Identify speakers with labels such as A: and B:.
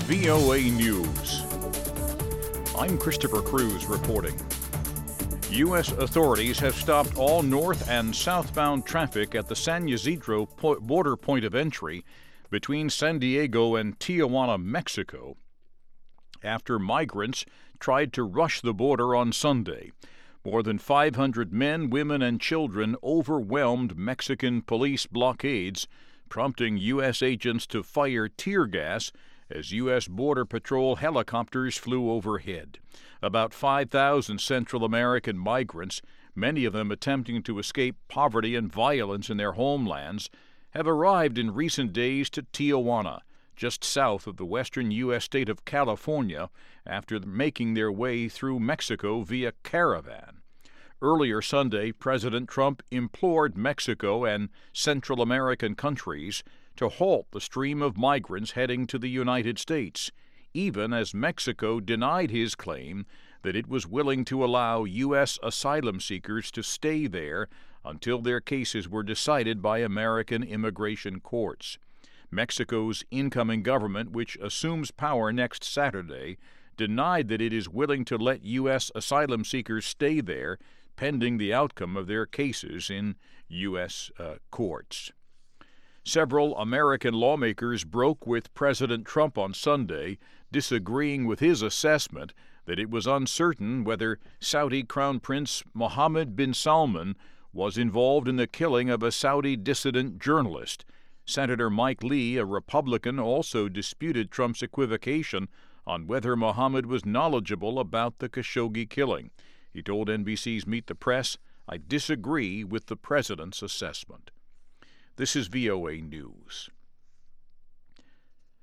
A: VOA News. I'm Christopher Cruz reporting. U.S. authorities have stopped all north and southbound traffic at the San Ysidro border point of entry between San Diego and Tijuana, Mexico, after migrants tried to rush the border on Sunday. More than 500 men, women, and children overwhelmed Mexican police blockades, prompting U.S. agents to fire tear gas as U.S. Border Patrol helicopters flew overhead. About 5,000 Central American migrants, many of them attempting to escape poverty and violence in their homelands, have arrived in recent days to Tijuana, just south of the western U.S. state of California, after making their way through Mexico via caravan. Earlier Sunday, President Trump implored Mexico and Central American countries to halt the stream of migrants heading to the United States, even as Mexico denied his claim that it was willing to allow U.S. asylum seekers to stay there until their cases were decided by American immigration courts. Mexico's incoming government, which assumes power next Saturday, denied that it is willing to let U.S. asylum seekers stay there pending the outcome of their cases in U.S. courts. Several American lawmakers broke with President Trump on Sunday, disagreeing with his assessment that it was uncertain whether Saudi Crown Prince Mohammed bin Salman was involved in the killing of a Saudi dissident journalist. Senator Mike Lee, a Republican, also disputed Trump's equivocation on whether Mohammed was knowledgeable about the Khashoggi killing. He told NBC's Meet the Press, "I disagree with the president's assessment." This is VOA News.